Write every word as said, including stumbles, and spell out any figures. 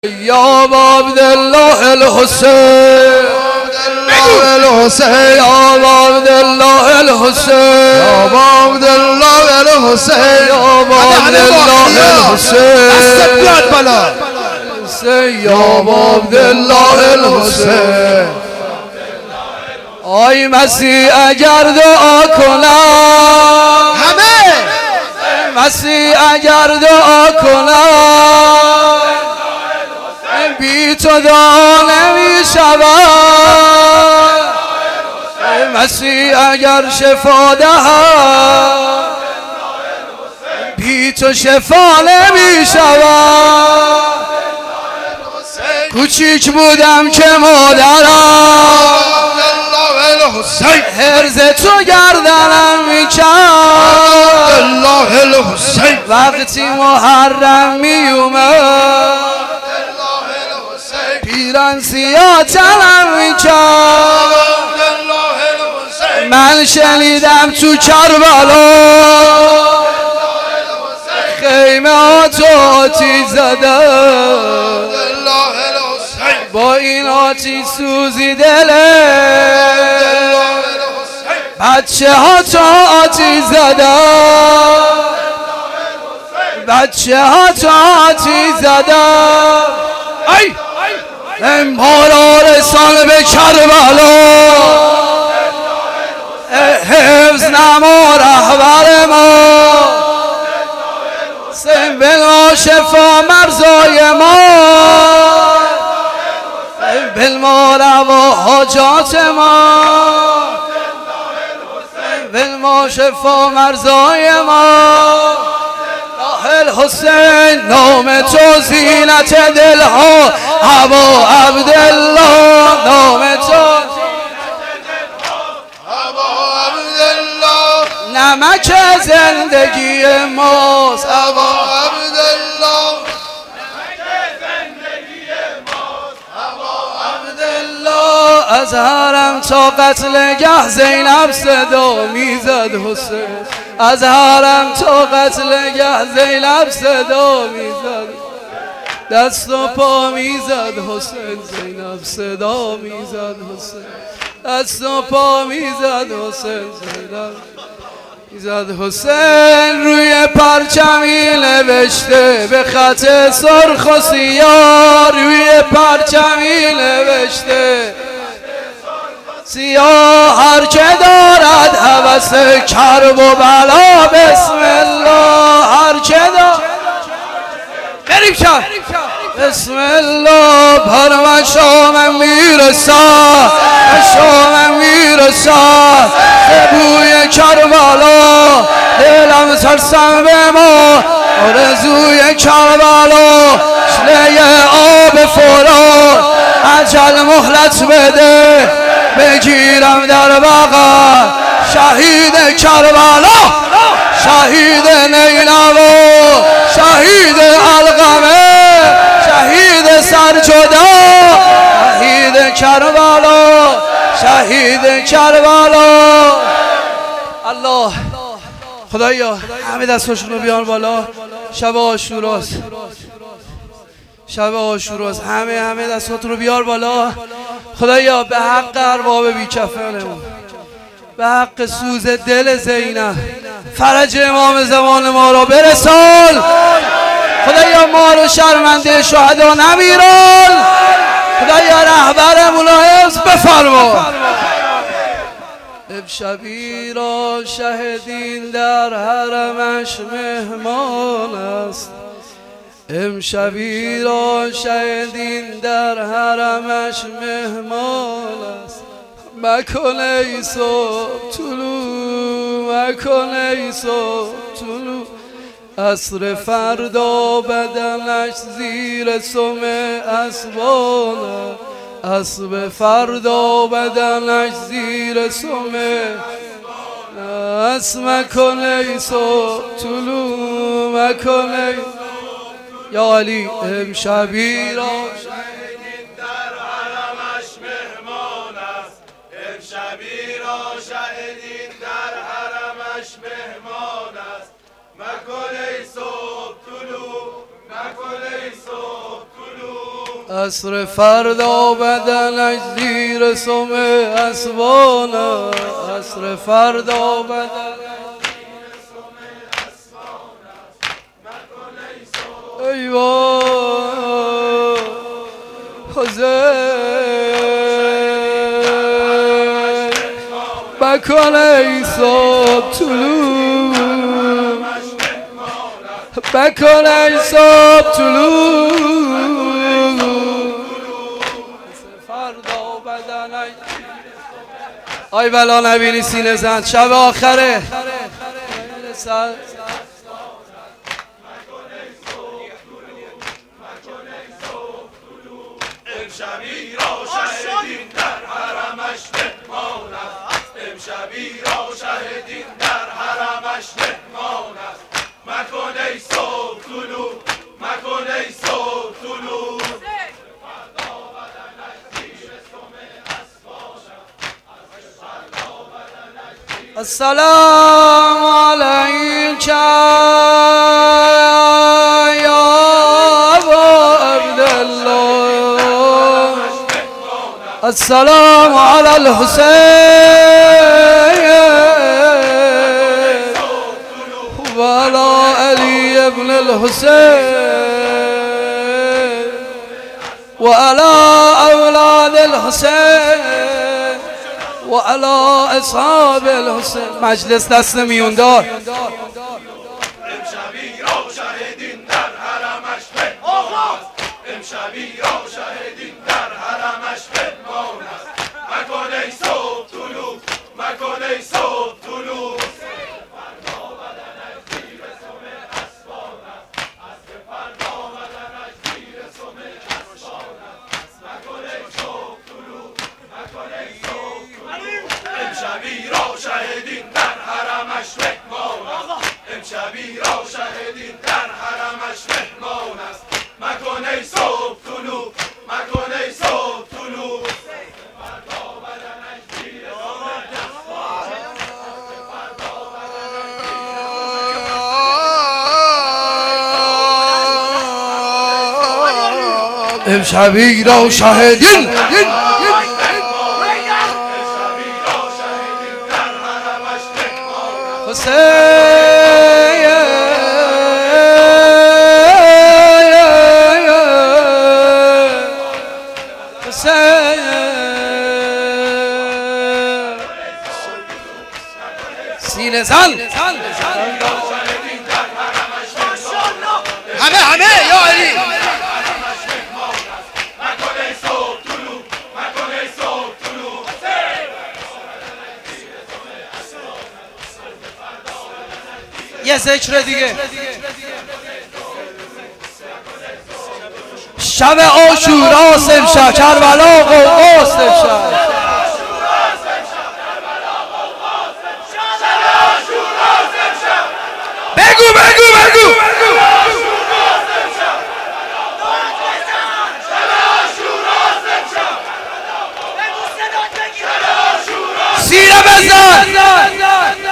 یا عبدالله الحسین الحسین یا عبدالله الحسین یا عبدالله الحسین یا عبدالله الحسین بیاد بالا یا عبدالله الحسین آی مسیح اگر دعا کنم همه مسیح اگر دعا کنم بی تو دعا نمی شود مسیح اگر شفا دهد بی تو شفا نمی شود کوچیک بودم که مادرم هرز تو گردنم میکرد الله الحسین وقتی محرم میومد پیران سیاه تنم میکرد من شنیدم تو کربلا خیمه ها تو آتیش زده با این آتیش سوزی دله بچه ها تو آتیش زده بچه ها تو آتیش زده ای ما را رسان به کربلا حفظ نما رهبر ما سنبل ما شفا مرزای ما سنبل ما روا حاجات ما سنبل ما شفا مرزای ما الحسین نام تو زینت دلها ابا عبدالله نام تو ابا عبدالله نمک زندگی ماست ابا عبدالله عبدالله از حرم تا قتل گه زینب صدا میزد حسین از حرم تا قتل گه زینب صدا میزد دست و پا میزد حسین زینب صدا میزد حسین دست و پا میزد حسین زینب میزد حسین روی پرچمی نوشته به خط سرخ و سیاه روی پرچمی نوشته سیاه هر که دارد هوس کرب و بلا بسم الله هر که دارد بریم کرد بسم الله بر من شام میرسد به شام میرسد به بوی کربلا دلم ترسم به ما آرزوی کربلا شله آب فرات عجل مهلت بده بگیرم در بغل شهید کربلا شهید نینوا شهید علقمه شهید سرجدا شهید کربلا شهید کربلا الله خدایا همه دستاشون رو بیان بالا شب عاشوراست شب عاشوراست همه همه دستاتون رو بیار بالا خدایا به حق ارباب بیکفنمون به حق سوز دل زینب فرج امام زمان ما را برسان خدایا ما رو شرمنده شهدا نمیران خدایا رهبرمون را حفظ بفرما امشبی را شهدین در حرمش مهمان است امشبی را شهدین در حرمش مهمان است مکن ای صبح طلوع مکن ای صبح طلوع عصر فردا بدنش زیر سم اسبان اسب فردا بدنش زیر سم اسب مکن ای صبح طلوع مکن ای یا علی امشبی را شبی را شهدین در حرمش مهمان است مکن ای صبح طلوع مکن ای صبح طلوع عصر فردا بدنش زیر سم اسبان است. عصر فردا بدنش زیر سم اسبان است. مکن ای صبح ای وای حسین، مکن ای صبح طلوع، مکن ای صبح طلوع. آی بلا نبینی سینه زن شب آخره امشبی را شهدین در حرمش مهمان است. امشبی را شهدین در حرمش مهمان است. مکن ای صبح طلوع، مکن ای صبح طلوع. السلام علیک یا ابا عبدالله، السلام علی الحسین و علی علی ابن الحسین و علی اولاد الحسین و علی اصحاب الحسین. مجلس دست میوندار. امشبی را شهدین در حرمش مهمان است. امشبی را شهدین در حرمش مهمان است. مکن ای صبح طلوع، مکن ای صبح طلوع. فردا بدنش زیر سم اسبان است. عصر فردا بدنش زیر سم اسبان است. مکن ای صبح طلوع، مکن ای صبح طلوع. امشبی را شهدین در حرمش مهمان است. امشبی را شهدین در حرمش مهمان است. مکن ای صبح طلوع، مکن ای صبح طلوع. فردا بدنش زیر سم اسبان است. فردا بدنش زیر سم امشبی را شهدین سینه زن همه همه یا علی. یه ذکر دیگه. شب عاشوراست امشب، کربلا قوقاست امشب. بگو بگو بگو سینه بزن